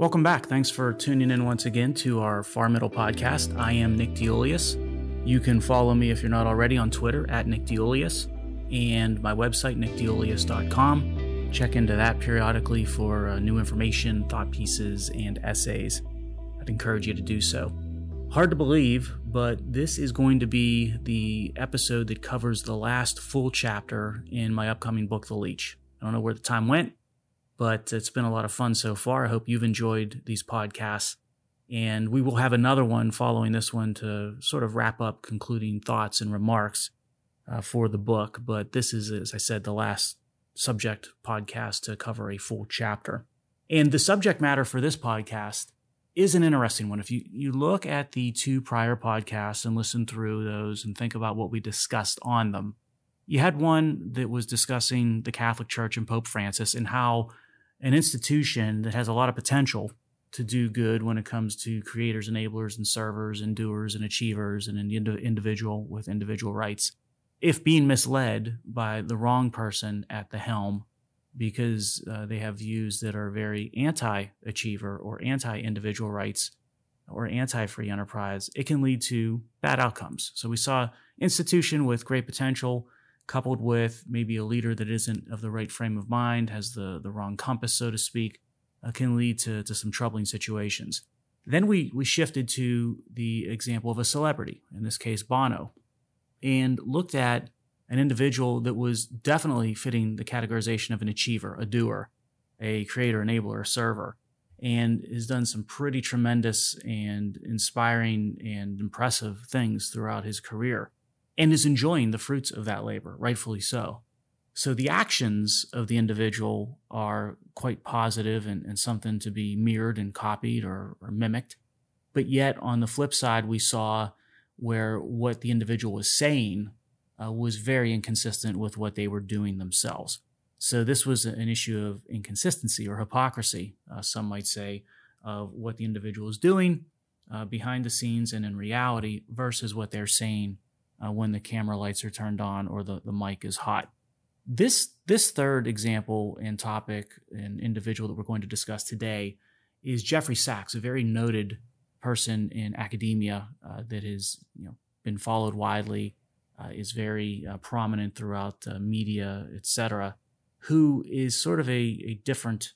Welcome back. Thanks for tuning in once again to our Far Middle podcast. I am Nick DeIuliis. You can follow me if you're not already on Twitter at Nick DeIuliis and my website, nickdeulius.com. Check into that periodically for new information, thought pieces, and essays. I'd encourage you to do so. Hard to believe, but this is going to be the episode that covers the last full chapter in my upcoming book, The Leech. I don't know where the time went, but it's been a lot of fun so far. I hope you've enjoyed these podcasts. And we will have another one following this one to sort of wrap up concluding thoughts and remarks for the book. But this is, as I said, the last subject podcast to cover a full chapter. And the subject matter for this podcast is an interesting one. If you look at the two prior podcasts and listen through those and think about what we discussed on them, you had one that was discussing the Catholic Church and Pope Francis and how an institution that has a lot of potential to do good when it comes to creators, enablers, and servers, and doers, and achievers, and an individual with individual rights, if being misled by the wrong person at the helm because they have views that are very anti-achiever or anti-individual rights or anti-free enterprise, it can lead to bad outcomes. So we saw institution with great potential coupled with maybe a leader that isn't of the right frame of mind, has the wrong compass, so to speak, can lead to some troubling situations. Then we shifted to the example of a celebrity, in this case Bono, and looked at an individual that was definitely fitting the categorization of an achiever, a doer, a creator, enabler, a server, and has done some pretty tremendous and inspiring and impressive things throughout his career, and is enjoying the fruits of that labor, rightfully so. So the actions of the individual are quite positive and something to be mirrored and copied or mimicked. But yet on the flip side, we saw where what the individual was saying was very inconsistent with what they were doing themselves. So this was an issue of inconsistency or hypocrisy, some might say, of what the individual is doing behind the scenes and in reality versus what they're saying when the camera lights are turned on or the mic is hot. This third example and topic and individual that we're going to discuss today is Jeffrey Sachs, a very noted person in academia that has been followed widely, is very prominent throughout media, etc., who is sort of a different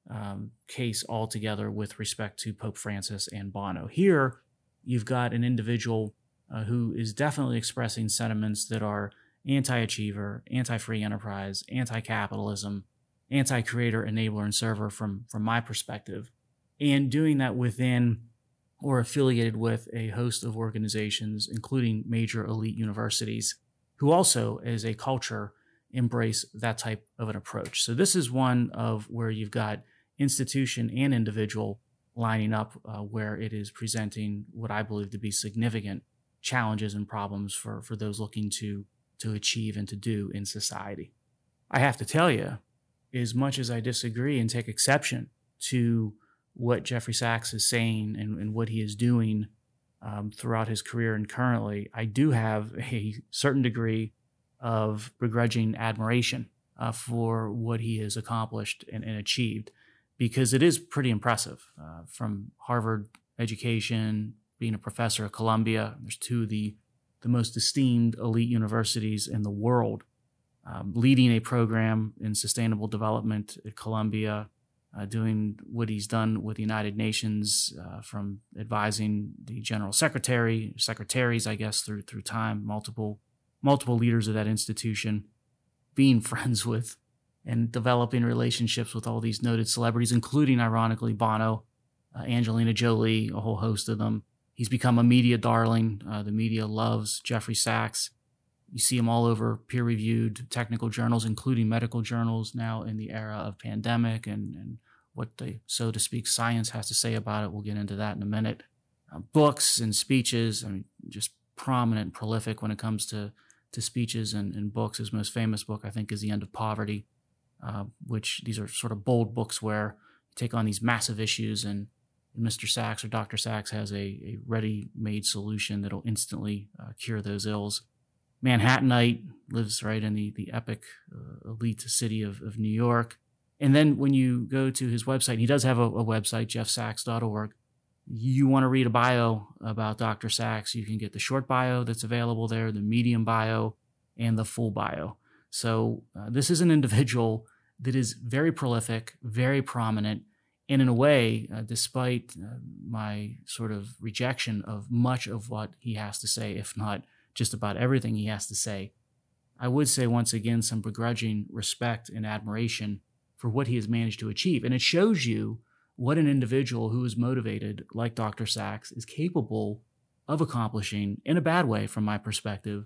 case altogether with respect to Pope Francis and Bono. Here, you've got an individual who is definitely expressing sentiments that are anti-achiever, anti-free enterprise, anti-capitalism, anti-creator, enabler, and server from my perspective, and doing that within or affiliated with a host of organizations, including major elite universities, who also, as a culture, embrace that type of an approach. So this is one of where you've got institution and individual lining up where it is presenting what I believe to be significant challenges and problems for those looking to achieve and to do in society. I have to tell you, as much as I disagree and take exception to what Jeffrey Sachs is saying and what he is doing throughout his career and currently, I do have a certain degree of begrudging admiration for what he has accomplished and achieved, because it is pretty impressive. From Harvard education, being a professor at Columbia, there's two of the most esteemed elite universities in the world, leading a program in sustainable development at Columbia, doing what he's done with the United Nations, from advising the general secretaries, I guess, through time, multiple leaders of that institution, being friends with and developing relationships with all these noted celebrities, including, ironically, Bono, Angelina Jolie, a whole host of them. He's become a media darling. The media loves Jeffrey Sachs. You see him all over peer-reviewed technical journals, including medical journals now in the era of pandemic and what the, so to speak, science has to say about it. We'll get into that in a minute. Books and speeches, just prominent and prolific when it comes to speeches and books. His most famous book, I think, is The End of Poverty, which these are sort of bold books where you take on these massive issues, and Mr. Sachs or Dr. Sachs has a ready-made solution that'll instantly cure those ills. Manhattanite, lives right in the epic elite city of New York, And then when you go to his website, he does have a website, jeffsachs.org. You want to read a bio about Dr. Sachs, you can get the short bio that's available there, the medium bio, and the full bio. So this is an individual that is very prolific, very prominent, and in a way, despite my sort of rejection of much of what he has to say, if not just about everything he has to say, I would say once again some begrudging respect and admiration for what he has managed to achieve. And it shows you what an individual who is motivated, like Dr. Sachs, is capable of accomplishing in a bad way, from my perspective,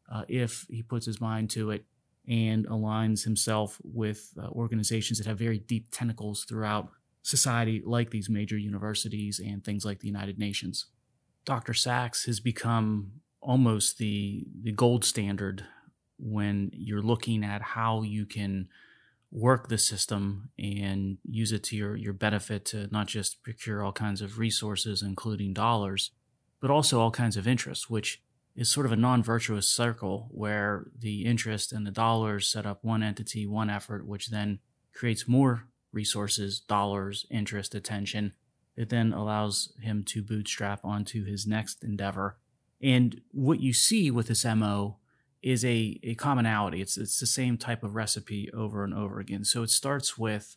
if he puts his mind to it and aligns himself with organizations that have very deep tentacles throughout society, like these major universities and things like the United Nations. Dr. Sachs has become almost the gold standard when you're looking at how you can work the system and use it to your benefit to not just procure all kinds of resources, including dollars, but also all kinds of interest, which is sort of a non-virtuous circle where the interest and the dollars set up one entity, one effort, which then creates more resources, dollars, interest, attention. It then allows him to bootstrap onto his next endeavor. And what you see with this MO is a commonality. It's the same type of recipe over and over again. So it starts with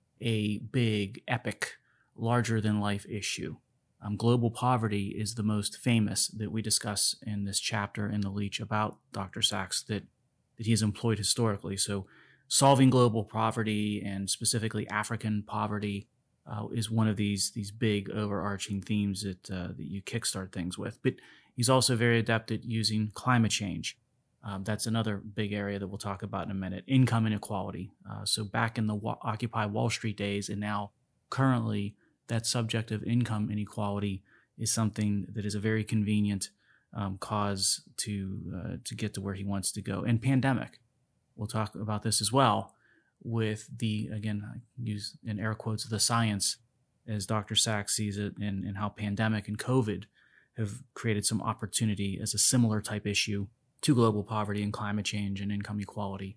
a big, epic, larger-than-life issue. Global poverty is the most famous that we discuss in this chapter in The Leech about Dr. Sachs that he has employed historically. So solving global poverty, and specifically African poverty, is one of these big overarching themes that you kickstart things with. But he's also very adept at using climate change. That's another big area that we'll talk about in a minute. Income inequality. So back in the Occupy Wall Street days, and now currently, that subject of income inequality is something that is a very convenient cause to get to where he wants to go. And pandemic. We'll talk about this as well with again, I use in air quotes, the science as Dr. Sachs sees it, and how pandemic and COVID have created some opportunity as a similar type issue to global poverty and climate change and income equality,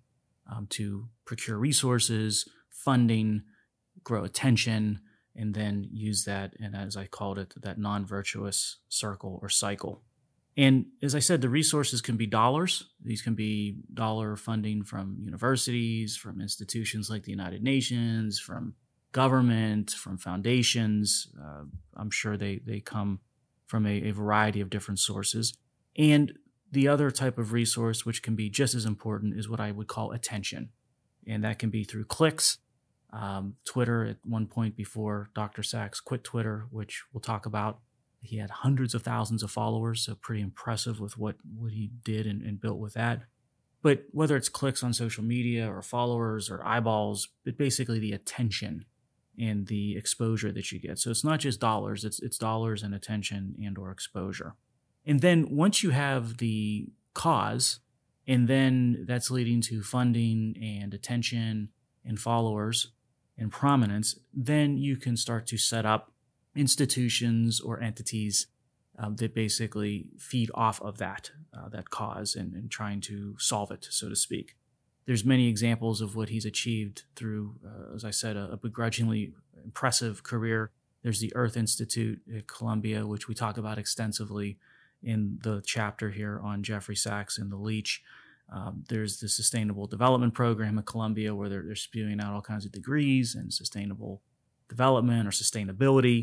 to procure resources, funding, grow attention, and then use that, and as I called it, that non-virtuous circle or cycle. And as I said, the resources can be dollars. These can be dollar funding from universities, from institutions like the United Nations, from government, from foundations. I'm sure they come from a variety of different sources. And the other type of resource, which can be just as important, is what I would call attention. And that can be through clicks. Twitter, at one point before Dr. Sachs quit Twitter, which we'll talk about, he had hundreds of thousands of followers, so pretty impressive with what he did and built with that. But whether it's clicks on social media or followers or eyeballs, but basically the attention and the exposure that you get. So it's not just dollars, it's dollars and attention and or exposure. And then once you have the cause, and then that's leading to funding and attention and followers and prominence, then you can start to set up institutions or entities that basically feed off of that cause and trying to solve it, so to speak. There's many examples of what he's achieved through, as I said, a begrudgingly impressive career. There's the Earth Institute at Columbia, which we talk about extensively in the chapter here on Jeffrey Sachs and The Leech. There's the Sustainable Development Program at Columbia, where they're spewing out all kinds of degrees in sustainable development or sustainability.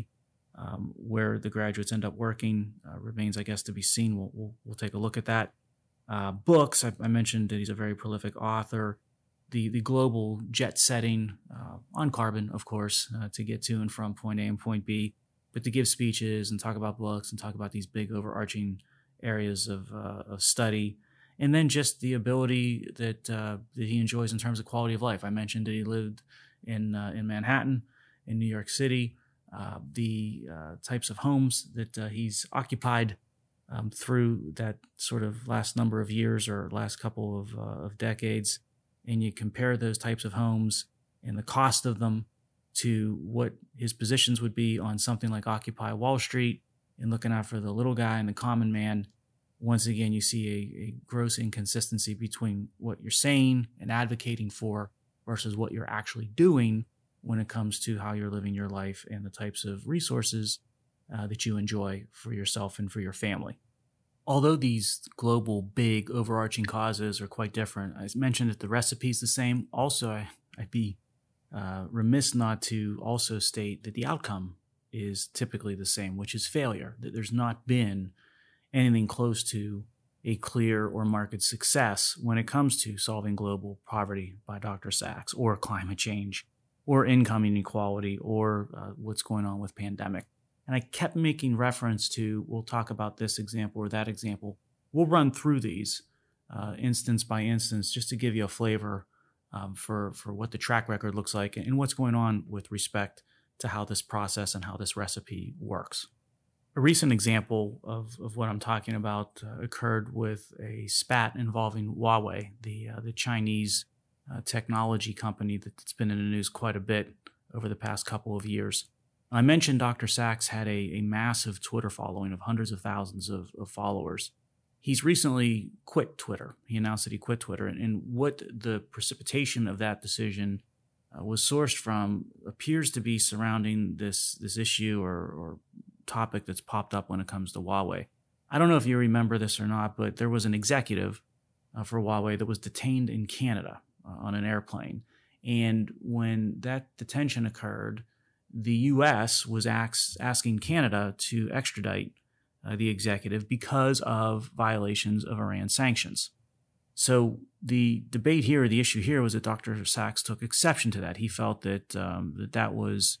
Where the graduates end up working remains, I guess, to be seen. We'll take a look at that. Books, I mentioned that he's a very prolific author. The global jet setting on carbon, of course, to get to and from point A and point B, but to give speeches and talk about books and talk about these big overarching areas of study. And then just the ability that he enjoys in terms of quality of life. I mentioned that he lived in Manhattan, in New York City. The types of homes that he's occupied through that sort of last number of years or last couple of decades, and you compare those types of homes and the cost of them to what his positions would be on something like Occupy Wall Street and looking out for the little guy and the common man, once again, you see a gross inconsistency between what you're saying and advocating for versus what you're actually doing when it comes to how you're living your life and the types of resources that you enjoy for yourself and for your family. Although these global, big, overarching causes are quite different, I mentioned that the recipe is the same. Also, I'd be remiss not to also state that the outcome is typically the same, which is failure, that there's not been anything close to a clear or marked success when it comes to solving global poverty by Dr. Sachs, or climate change, or income inequality, or what's going on with pandemic. And I kept making reference to, we'll talk about this example or that example. We'll run through these instance by instance just to give you a flavor for what the track record looks like and what's going on with respect to how this process and how this recipe works. A recent example of what I'm talking about occurred with a spat involving Huawei, the Chinese technology company that's been in the news quite a bit over the past couple of years. I mentioned Dr. Sachs had a massive Twitter following of hundreds of thousands of followers. He's recently quit Twitter. He announced that he quit Twitter. And what the precipitation of that decision was sourced from appears to be surrounding this issue or topic that's popped up when it comes to Huawei. I don't know if you remember this or not, but there was an executive for Huawei that was detained in Canada on an airplane. And when that detention occurred, the U.S. was asking Canada to extradite the executive because of violations of Iran sanctions. So the debate here, the issue here was that Dr. Sachs took exception to that. He felt that that was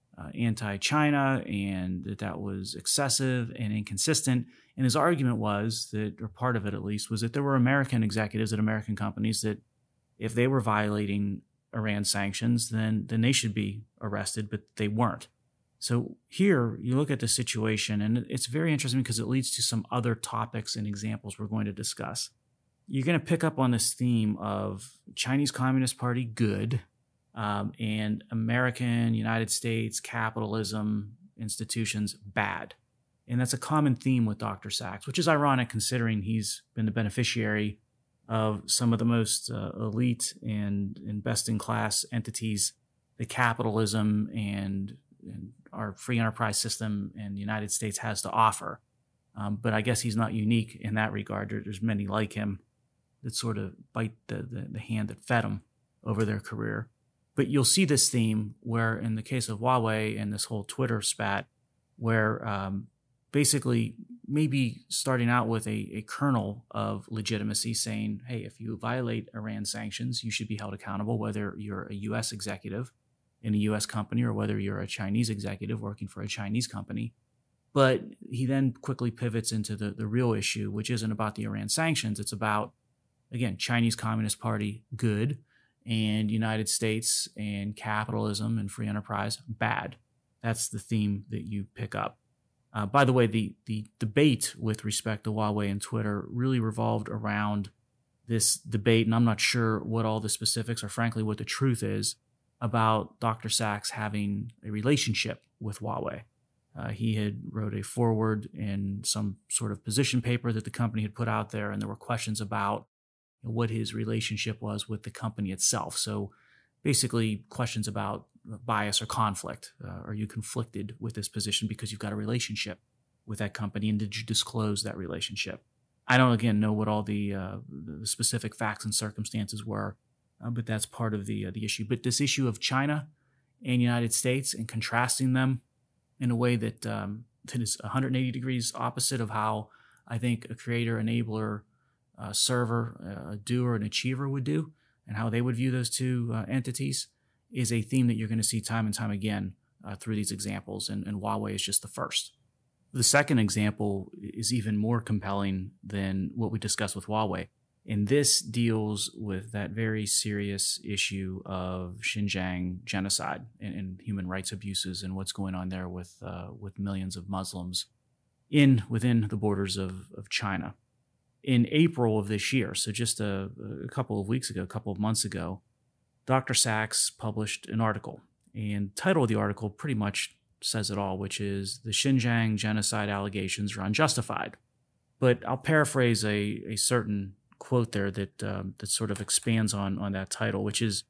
anti-China and that was excessive and inconsistent. And his argument was that, or part of it at least, was that there were American executives at American companies that if they were violating Iran sanctions, then they should be arrested, but they weren't. So here you look at the situation, and it's very interesting because it leads to some other topics and examples we're going to discuss. You're going to pick up on this theme of Chinese Communist Party, good, and American, United States, capitalism, institutions, bad. And that's a common theme with Dr. Sachs, which is ironic considering he's been the beneficiary of some of the most elite and best-in-class entities that capitalism and our free enterprise system in the United States has to offer. But I guess he's not unique in that regard. There's many like him that sort of bite the hand that fed them over their career. But you'll see this theme where in the case of Huawei and this whole Twitter spat, where basically maybe starting out with a kernel of legitimacy saying, hey, if you violate Iran sanctions, you should be held accountable, whether you're a U.S. executive in a U.S. company or whether you're a Chinese executive working for a Chinese company. But he then quickly pivots into the real issue, which isn't about the Iran sanctions. It's about, again, Chinese Communist Party, good, and United States and capitalism and free enterprise, bad. That's the theme that you pick up. By the way, the debate with respect to Huawei and Twitter really revolved around this debate, and I'm not sure what all the specifics or frankly what the truth is about Dr. Sachs having a relationship with Huawei. He had wrote a foreword in some sort of position paper that the company had put out there, and there were questions about what his relationship was with the company itself. So basically questions about bias or conflict. Are you conflicted with this position because you've got a relationship with that company, and did you disclose that relationship? I don't, again, know what all the specific facts and circumstances were, but that's part of the issue. But this issue of China and United States and contrasting them in a way that is 180 degrees opposite of how I think a creator, enabler, server, a doer, an achiever would do, and how they would view those two entities, is a theme that you're going to see time and time again through these examples, and Huawei is just the first. The second example is even more compelling than what we discussed with Huawei, and this deals with that very serious issue of Xinjiang genocide and human rights abuses and what's going on there with millions of Muslims within the borders of China. In April of this year, so just a couple of months ago, Dr. Sachs published an article, and the title of the article pretty much says it all, which is "The Xinjiang Genocide Allegations Are Unjustified." But I'll paraphrase a certain quote there that sort of expands on that title, which is,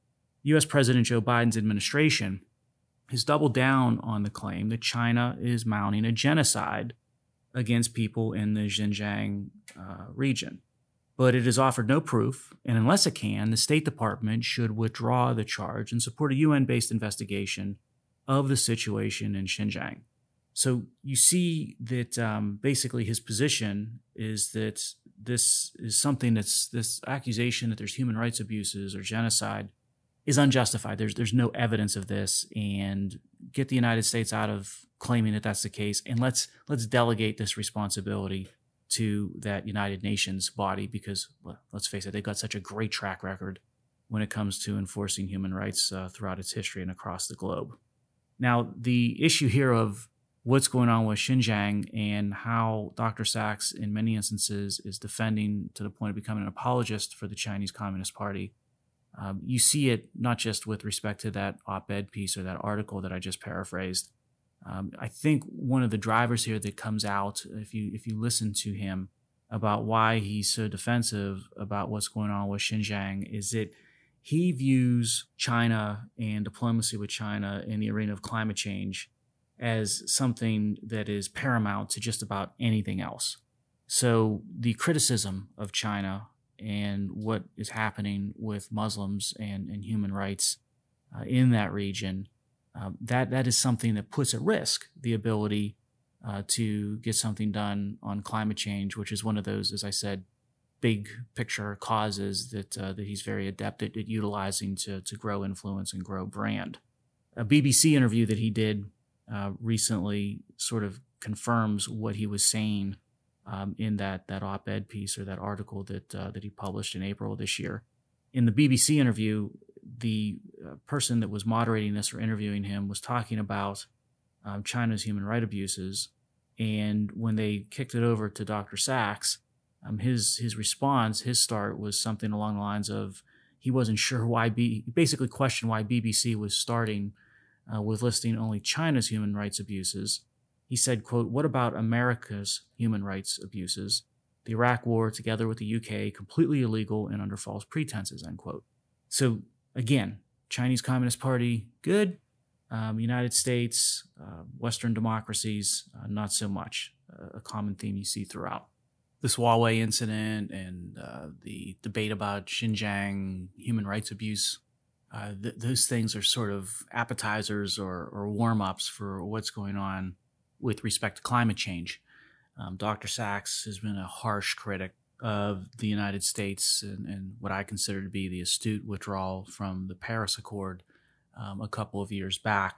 U.S. President Joe Biden's administration has doubled down on the claim that China is mounting a genocide against people in the Xinjiang region. But it has offered no proof, and unless it can, the State Department should withdraw the charge and support a UN-based investigation of the situation in Xinjiang. So you see that basically his position is that this is something this accusation that there's human rights abuses or genocide is unjustified. There's no evidence of this, and get the United States out of claiming that that's the case, and let's delegate this responsibility to that United Nations body because, well, let's face it, they've got such a great track record when it comes to enforcing human rights throughout its history and across the globe. Now, the issue here of what's going on with Xinjiang and how Dr. Sachs, in many instances, is defending to the point of becoming an apologist for the Chinese Communist Party. You see it not just with respect to that op-ed piece or that article that I just paraphrased. I think one of the drivers here that comes out, if you listen to him about why he's so defensive about what's going on with Xinjiang, is that he views China and diplomacy with China in the arena of climate change as something that is paramount to just about anything else. So the criticism of China and what is happening with Muslims and human rights in that region, that is something that puts at risk the ability to get something done on climate change, which is one of those, as I said, big picture causes that he's very adept at utilizing to grow influence and grow brand. A BBC interview that he did recently sort of confirms what he was saying in that op-ed piece or that article that he published in April of this year. In the BBC interview, the person that was moderating this or interviewing him was talking about China's human rights abuses, and when they kicked it over to Dr. Sachs, his response, his start was something along the lines of he wasn't sure why he basically questioned why BBC was starting with listing only China's human rights abuses. He said, quote, "What about America's human rights abuses? The Iraq War, together with the UK, completely illegal and under false pretenses," end quote. So again, Chinese Communist Party, good. United States, Western democracies, not so much. A common theme you see throughout. This Huawei incident and the debate about Xinjiang human rights abuse, those things are sort of appetizers or warm-ups for what's going on with respect to climate change. Dr. Sachs has been a harsh critic of the United States and what I consider to be the astute withdrawal from the Paris Accord a couple of years back.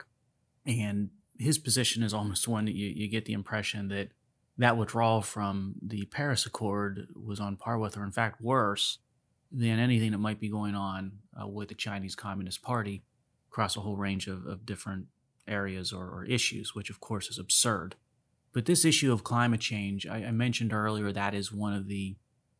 And his position is almost one that you get the impression that withdrawal from the Paris Accord was on par with, or in fact worse, than anything that might be going on with the Chinese Communist Party across a whole range of different areas or issues, which of course is absurd. But this issue of climate change, I mentioned earlier, that is one of the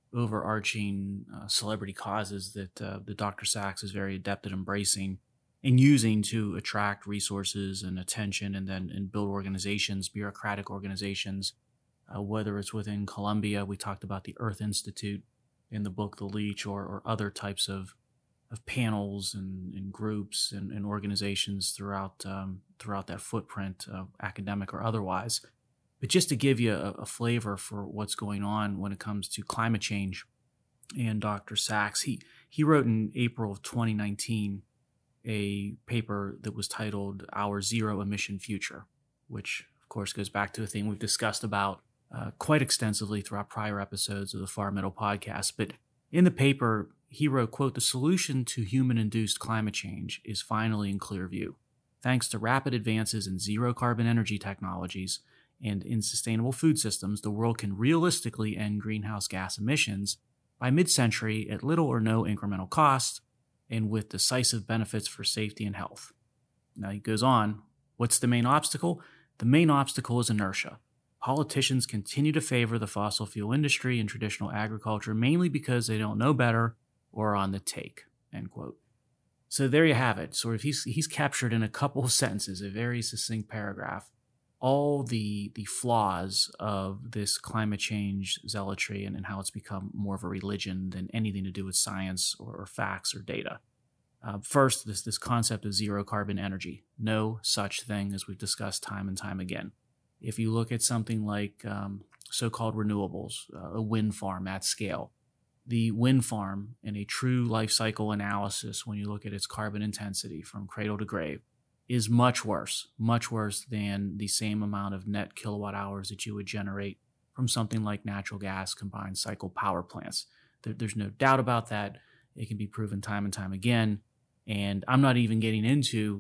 overarching celebrity causes that the Dr. Sachs is very adept at embracing and using to attract resources and attention and build organizations, bureaucratic organizations, whether it's within Colombia. We talked about the Earth Institute in the book The Leech, or other types of panels and groups and organizations throughout that footprint, academic or otherwise. But just to give you a flavor for what's going on when it comes to climate change and Dr. Sachs, he wrote in April of 2019 a paper that was titled Our Zero Emission Future, which of course goes back to a theme we've discussed about quite extensively throughout prior episodes of the Far Middle podcast. But in the paper, he wrote, quote, "The solution to human-induced climate change is finally in clear view. Thanks to rapid advances in zero-carbon energy technologies and in sustainable food systems, the world can realistically end greenhouse gas emissions by mid-century at little or no incremental cost and with decisive benefits for safety and health." Now he goes on, what's the main obstacle? The main obstacle is inertia. Politicians continue to favor the fossil fuel industry and traditional agriculture mainly because they don't know better or are on the take, end quote. So there you have it. Sort of he's captured in a couple of sentences, a very succinct paragraph, all the flaws of this climate change zealotry and how it's become more of a religion than anything to do with science or facts or data. First, this concept of zero carbon energy. No such thing, as we've discussed time and time again. If you look at something like so-called renewables, a wind farm at scale, the wind farm in a true life cycle analysis, when you look at its carbon intensity from cradle to grave, is much worse than the same amount of net kilowatt hours that you would generate from something like natural gas combined cycle power plants. There's no doubt about that. It can be proven time and time again. And I'm not even getting into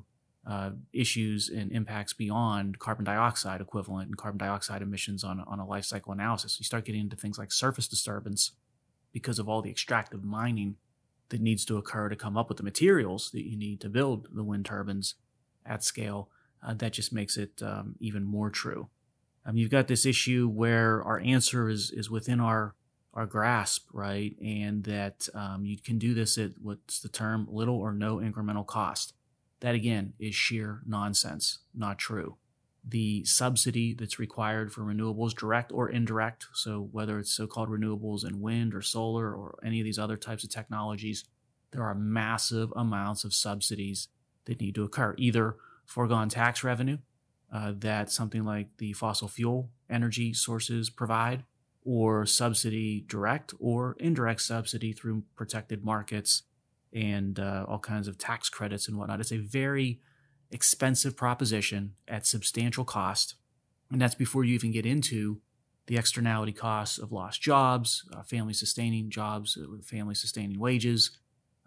issues and impacts beyond carbon dioxide equivalent and carbon dioxide emissions on a life cycle analysis. You start getting into things like surface disturbance because of all the extractive mining that needs to occur to come up with the materials that you need to build the wind turbines at scale. That just makes it even more true. You've got this issue where our answer is within our grasp, right? And that you can do this at what's the term, little or no incremental cost. That again is sheer nonsense, not true. The subsidy that's required for renewables, direct or indirect, so whether it's so-called renewables in wind or solar or any of these other types of technologies, there are massive amounts of subsidies that need to occur, either foregone tax revenue that something like the fossil fuel energy sources provide, or subsidy direct or indirect subsidy through protected markets and all kinds of tax credits and whatnot. It's a very expensive proposition at substantial cost. And that's before you even get into the externality costs of lost jobs, family-sustaining jobs with family-sustaining wages,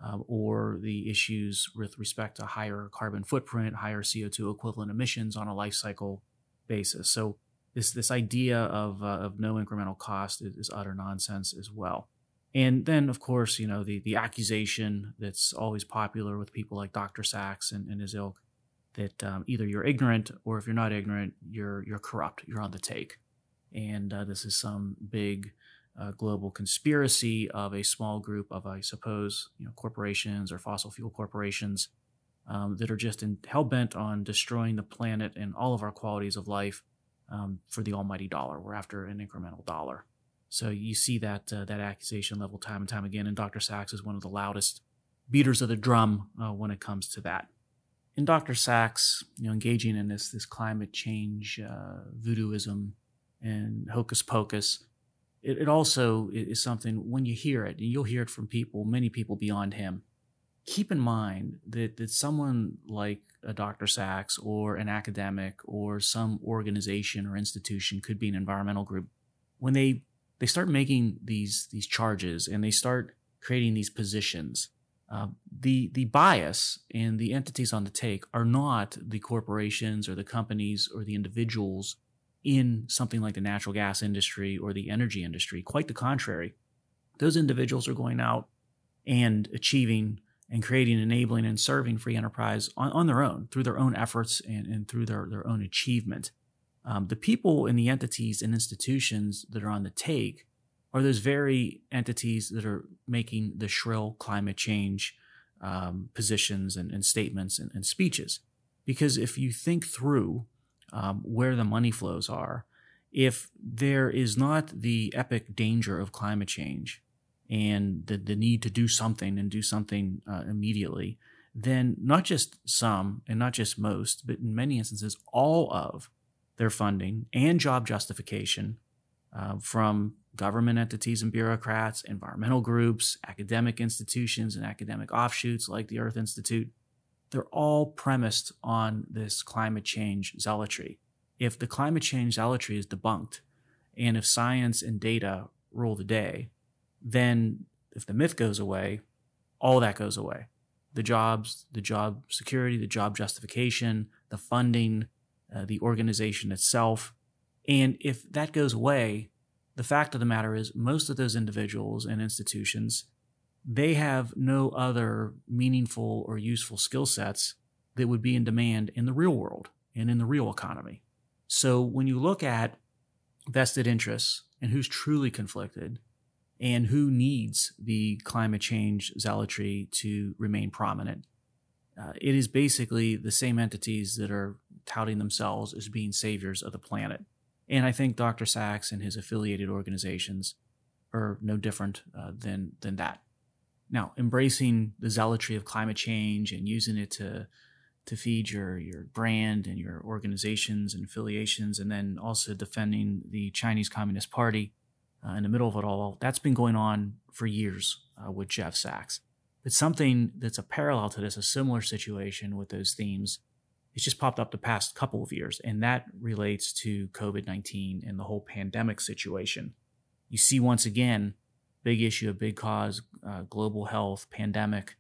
or the issues with respect to higher carbon footprint, higher CO2 equivalent emissions on a life cycle basis. So this idea of no incremental cost is utter nonsense as well. And then, of course, the accusation that's always popular with people like Dr. Sachs and his ilk, that either you're ignorant, or if you're not ignorant, you're corrupt, you're on the take. And this is some big global conspiracy of a small group of, I suppose, corporations or fossil fuel corporations that are just hell-bent on destroying the planet and all of our qualities of life for the almighty dollar. We're after an incremental dollar. So you see that accusation level time and time again, and Dr. Sachs is one of the loudest beaters of the drum when it comes to that. And Dr. Sachs, engaging in this climate change voodooism and hocus pocus, it also is something, when you hear it, and you'll hear it from many people beyond him, keep in mind that someone like a Dr. Sachs or an academic or some organization or institution, could be an environmental group, when they start making these charges and they start creating these positions, the bias and the entities on the take are not the corporations or the companies or the individuals in something like the natural gas industry or the energy industry. Quite the contrary. Those individuals are going out and achieving and creating, enabling, and serving free enterprise on their own, through their own efforts and through their own achievement. The people and the entities and institutions that are on the take are those very entities that are making the shrill climate change positions and statements and speeches. Because if you think through where the money flows are, if there is not the epic danger of climate change and the need to do something and do something immediately, then not just some and not just most, but in many instances, all of their funding and job justification from government entities and bureaucrats, environmental groups, academic institutions, and academic offshoots like the Earth Institute, they're all premised on this climate change zealotry. If the climate change zealotry is debunked, and if science and data rule the day, then if the myth goes away, all that goes away. The jobs, the job security, the job justification, the funding, the organization itself. And if that goes away, the fact of the matter is most of those individuals and institutions, they have no other meaningful or useful skill sets that would be in demand in the real world and in the real economy. So when you look at vested interests and who's truly conflicted and who needs the climate change zealotry to remain prominent, it is basically the same entities that are touting themselves as being saviors of the planet. And I think Dr. Sachs and his affiliated organizations are no different than that. Now, embracing the zealotry of climate change and using it to feed your brand and your organizations and affiliations, and then also defending the Chinese Communist Party in the middle of it all, that's been going on for years with Jeff Sachs. But something that's a parallel to this, a similar situation with those themes, it's just popped up the past couple of years, and that relates to COVID-19 and the whole pandemic situation. You see, once again, big issue, a big cause, global health, pandemic,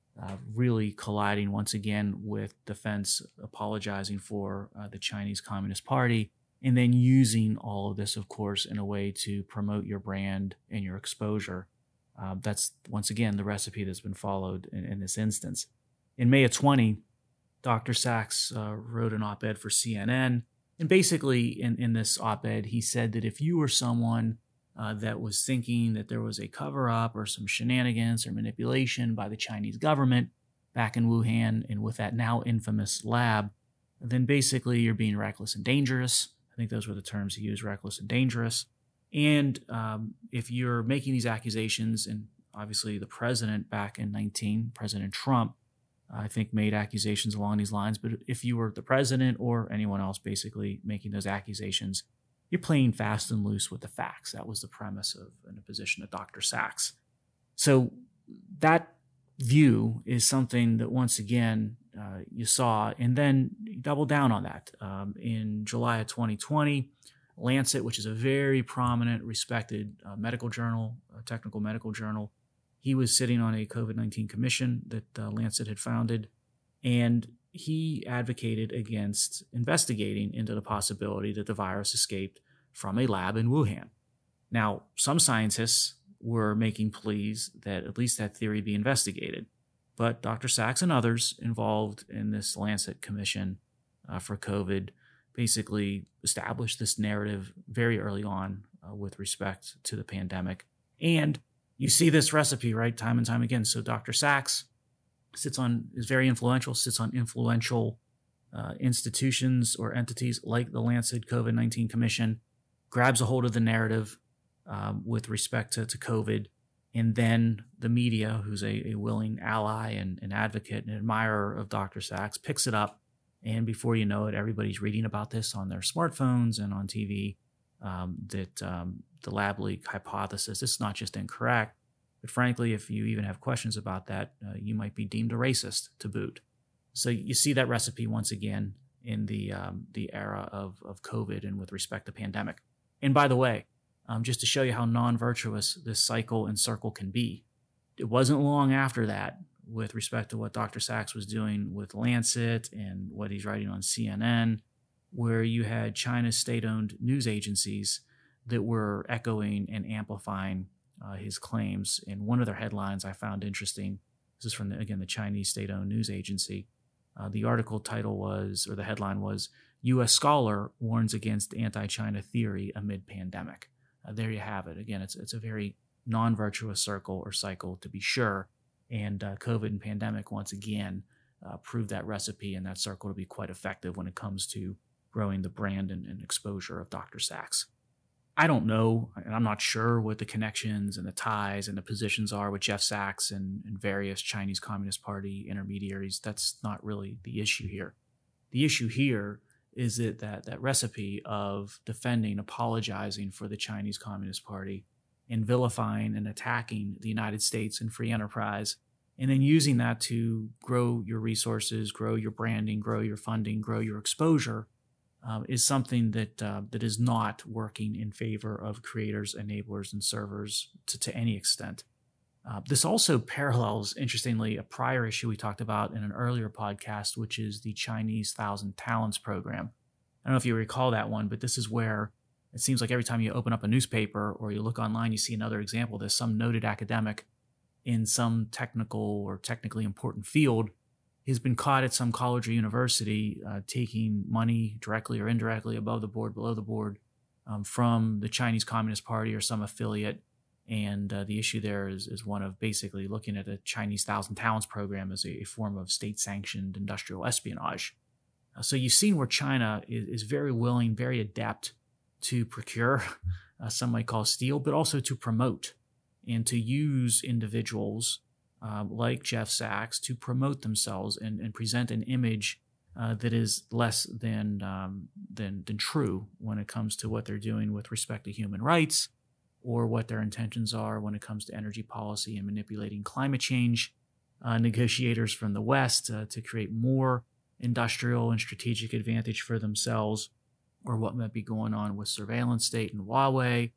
really colliding once again with defense apologizing for the Chinese Communist Party, and then using all of this, of course, in a way to promote your brand and your exposure. That's, once again, the recipe that's been followed in this instance. In May of 20, Dr. Sachs wrote an op-ed for CNN, and basically in this op-ed, he said that if you were someone that was thinking that there was a cover-up or some shenanigans or manipulation by the Chinese government back in Wuhan and with that now infamous lab, then basically you're being reckless and dangerous. I think those were the terms he used, reckless and dangerous. And if you're making these accusations, and obviously the president back in 19, President Trump, I think made accusations along these lines, but if you were the president or anyone else basically making those accusations, you're playing fast and loose with the facts. That was the premise of an position of Dr. Sachs. So that view is something that, once again, you saw, and then you double down on that. In July of 2020, Lancet, which is a very prominent, respected medical journal, a technical medical journal, he was sitting on a COVID-19 commission that Lancet had founded, and he advocated against investigating into the possibility that the virus escaped from a lab in Wuhan. Now, some scientists were making pleas that at least that theory be investigated, but Dr. Sachs and others involved in this Lancet commission for COVID basically established this narrative very early on with respect to the pandemic. And you see this recipe, right, time and time again. So Dr. Sachs is very influential, sits on influential institutions or entities like the Lancet COVID-19 Commission, grabs a hold of the narrative with respect to COVID, and then the media, who's a willing ally and an advocate and admirer of Dr. Sachs, picks it up, and before you know it, everybody's reading about this on their smartphones and on TV, that the lab leak hypothesis is not just incorrect, but frankly, if you even have questions about that, you might be deemed a racist to boot. So you see that recipe once again in the era of COVID and with respect to pandemic. And by the way, just to show you how non-virtuous this cycle and circle can be, it wasn't long after that, with respect to what Dr. Sachs was doing with Lancet and what he's writing on CNN, where you had China's state-owned news agencies that were echoing and amplifying his claims. And one of their headlines I found interesting. This is from, the Chinese state-owned news agency. The article title was, or the headline was, U.S. Scholar Warns Against Anti-China Theory Amid Pandemic. There you have it. Again, it's a very non-virtuous circle or cycle, to be sure. And COVID and pandemic, once again, proved that recipe and that circle to be quite effective when it comes to growing the brand and exposure of Dr. Sachs. I don't know, and I'm not sure what the connections and the ties and the positions are with Jeff Sachs and various Chinese Communist Party intermediaries. That's not really the issue here. The issue here is that recipe of defending, apologizing for the Chinese Communist Party, and vilifying and attacking the United States and free enterprise, and then using that to grow your resources, grow your branding, grow your funding, grow your exposure, is something that is not working in favor of creators, enablers, and servers to any extent. This also parallels, interestingly, a prior issue we talked about in an earlier podcast, which is the Chinese 1,000 Talents program. I don't know if you recall that one, but this is where it seems like every time you open up a newspaper or you look online, you see another example. There's some noted academic in some technical or technically important field has been caught at some college or university taking money directly or indirectly, above the board, below the board, from the Chinese Communist Party or some affiliate. And the issue there is one of basically looking at a Chinese 1,000 Talents program as a form of state-sanctioned industrial espionage. So you've seen where China is very willing, very adept to procure, some might call steal, but also to promote and to use individuals like Jeff Sachs to promote themselves and present an image that is less than true when it comes to what they're doing with respect to human rights, or what their intentions are when it comes to energy policy and manipulating climate change. Negotiators from the West to create more industrial and strategic advantage for themselves, or what might be going on with surveillance state and Huawei,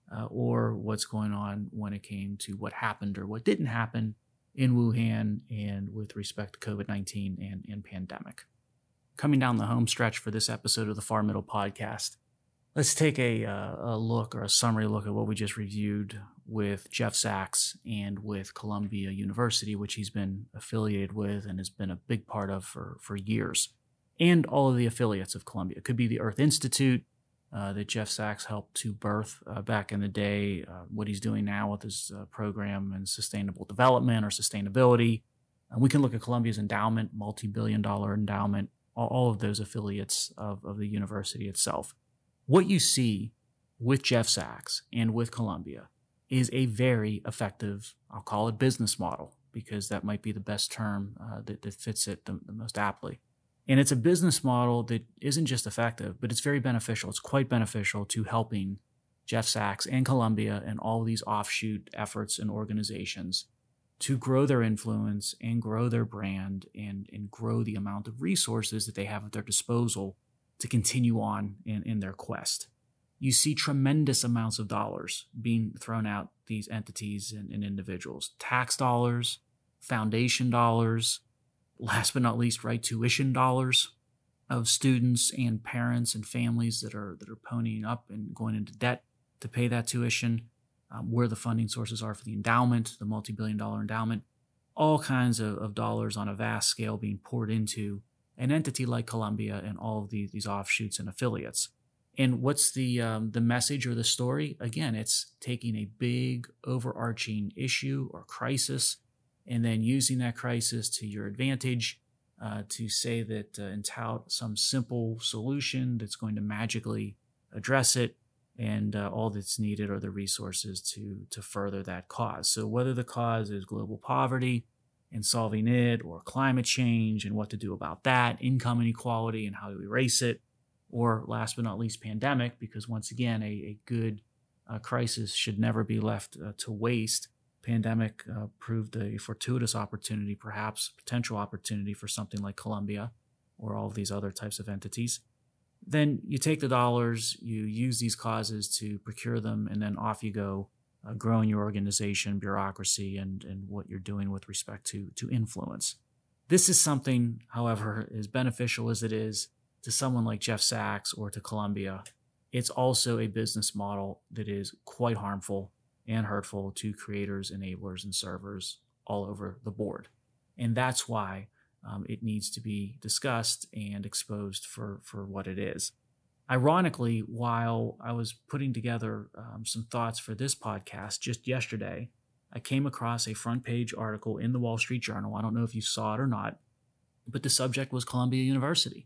or what's going on when it came to what happened or what didn't happen in Wuhan and with respect to COVID-19 and pandemic. Coming down the home stretch for this episode of the Far Middle Podcast, let's take a look, or a summary look, at what we just reviewed with Jeff Sachs and with Columbia University, which he's been affiliated with and has been a big part of for years, and all of the affiliates of Columbia. It could be the Earth Institute that Jeff Sachs helped to birth back in the day, what he's doing now with his program in sustainable development or sustainability. We can look at Columbia's endowment, multi-billion-dollar endowment, all of those affiliates of the university itself. What you see with Jeff Sachs and with Columbia is a very effective, I'll call it, business model, because that might be the best term that fits it the most aptly. And it's a business model that isn't just effective, but it's very beneficial. It's quite beneficial to helping Jeff Sachs and Columbia and all these offshoot efforts and organizations to grow their influence and grow their brand and grow the amount of resources that they have at their disposal to continue on in their quest. You see tremendous amounts of dollars being thrown out these entities and individuals. Tax dollars, foundation dollars, last but not least, right, tuition dollars of students and parents and families that are ponying up and going into debt to pay that tuition, where the funding sources are for the endowment, the multi-billion-dollar endowment, all kinds of dollars on a vast scale being poured into an entity like Columbia and all of these offshoots and affiliates. And what's the message or the story? Again, it's taking a big overarching issue or crisis and then using that crisis to your advantage to say that and tout some simple solution that's going to magically address it, and all that's needed are the resources to further that cause. So whether the cause is global poverty and solving it, or climate change and what to do about that, income inequality and how to erase it, or last but not least, pandemic, because once again, a good crisis should never be left to waste. Pandemic proved a fortuitous opportunity, perhaps potential opportunity for something like Columbia or all of these other types of entities. Then you take the dollars, you use these causes to procure them, and then off you go, growing your organization, bureaucracy, and what you're doing with respect to influence. This is something, however, as beneficial as it is to someone like Jeff Sachs or to Columbia, it's also a business model that is quite harmful and hurtful to creators, enablers, and servers all over the board. And that's why it needs to be discussed and exposed for what it is. Ironically, while I was putting together some thoughts for this podcast just yesterday, I came across a front page article in the Wall Street Journal. I don't know if you saw it or not, but the subject was Columbia University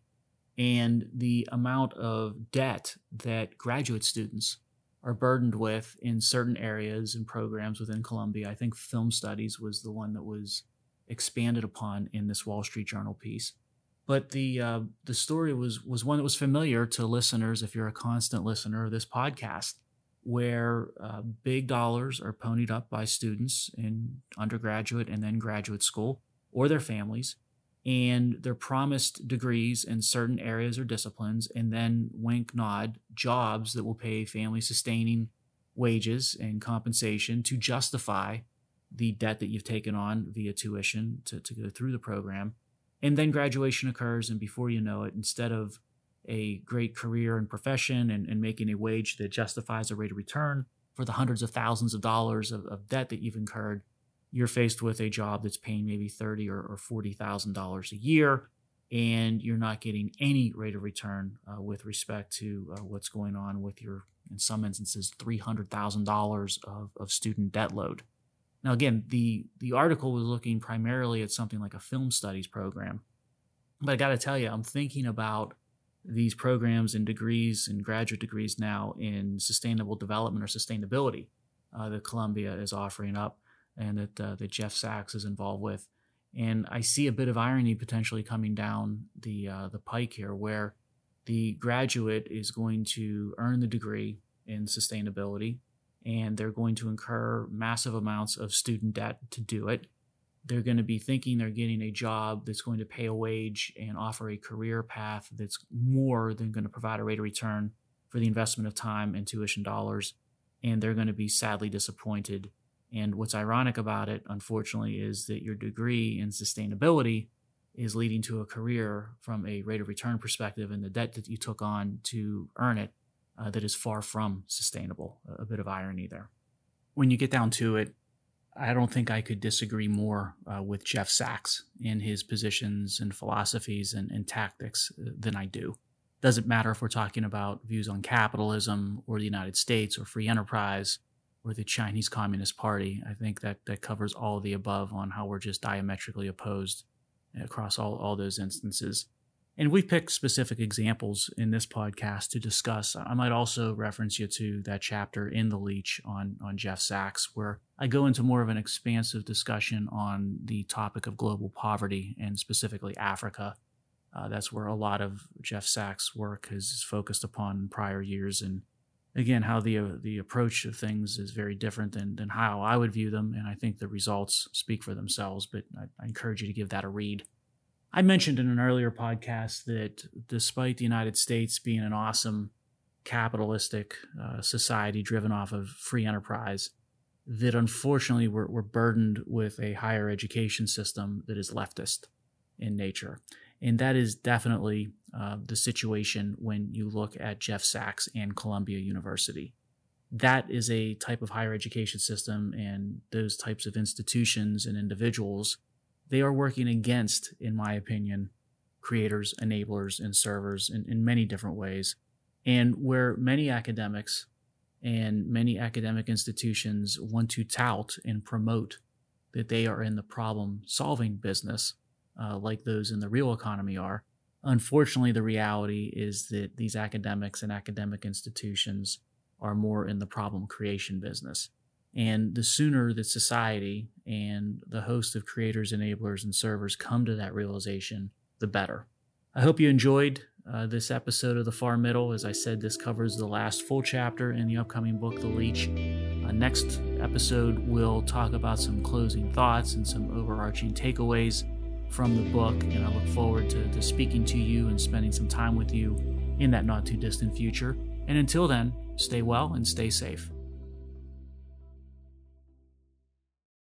and the amount of debt that graduate students are burdened with in certain areas and programs within Columbia. I think film studies was the one that was expanded upon in this Wall Street Journal piece. But the story was one that was familiar to listeners, if you're a constant listener of this podcast, where big dollars are ponied up by students in undergraduate and then graduate school or their families, and they're promised degrees in certain areas or disciplines, and then wink, nod, jobs that will pay family-sustaining wages and compensation to justify the debt that you've taken on via tuition to go through the program. And then graduation occurs, and before you know it, instead of a great career and profession and making a wage that justifies a rate of return for the hundreds of thousands of dollars of debt that you've incurred, you're faced with a job that's paying maybe $30,000 or $40,000 a year, and you're not getting any rate of return with respect to what's going on with your, in some instances, $300,000 of student debt load. Now, again, the article was looking primarily at something like a film studies program, but I got to tell you, I'm thinking about these programs and degrees and graduate degrees now in sustainable development or sustainability that Columbia is offering up. and that Jeff Sachs is involved with. And I see a bit of irony potentially coming down the pike here, where the graduate is going to earn the degree in sustainability, and they're going to incur massive amounts of student debt to do it. They're going to be thinking they're getting a job that's going to pay a wage and offer a career path that's more than going to provide a rate of return for the investment of time and tuition dollars, and they're going to be sadly disappointed. And what's ironic about it, unfortunately, is that your degree in sustainability is leading to a career from a rate of return perspective, and the debt that you took on to earn it that is far from sustainable. A bit of irony there. When you get down to it, I don't think I could disagree more with Jeff Sachs in his positions and philosophies and tactics than I do. Doesn't matter if we're talking about views on capitalism or the United States or free enterprise or the Chinese Communist Party. I think that covers all of the above on how we're just diametrically opposed across all those instances. And we've picked specific examples in this podcast to discuss. I might also reference you to that chapter in The Leech on Jeff Sachs, where I go into more of an expansive discussion on the topic of global poverty and specifically Africa. That's where a lot of Jeff Sachs' work is focused upon in prior years. And again, how the approach of things is very different than how I would view them. And I think the results speak for themselves, but I encourage you to give that a read. I mentioned in an earlier podcast that despite the United States being an awesome capitalistic society driven off of free enterprise, that unfortunately we're burdened with a higher education system that is leftist in nature. And that is definitely the situation when you look at Jeff Sachs and Columbia University. That is a type of higher education system, and those types of institutions and individuals, they are working against, in my opinion, creators, enablers, and servers in many different ways. And where many academics and many academic institutions want to tout and promote that they are in the problem-solving business, like those in the real economy are, unfortunately, the reality is that these academics and academic institutions are more in the problem creation business. And the sooner that society and the host of creators, enablers, and servers come to that realization, the better. I hope you enjoyed this episode of The Far Middle. As I said, this covers the last full chapter in the upcoming book, The Leech. Next episode, we'll talk about some closing thoughts and some overarching takeaways from the book, and I look forward to speaking to you and spending some time with you in that not too distant future. And until then, stay well and stay safe.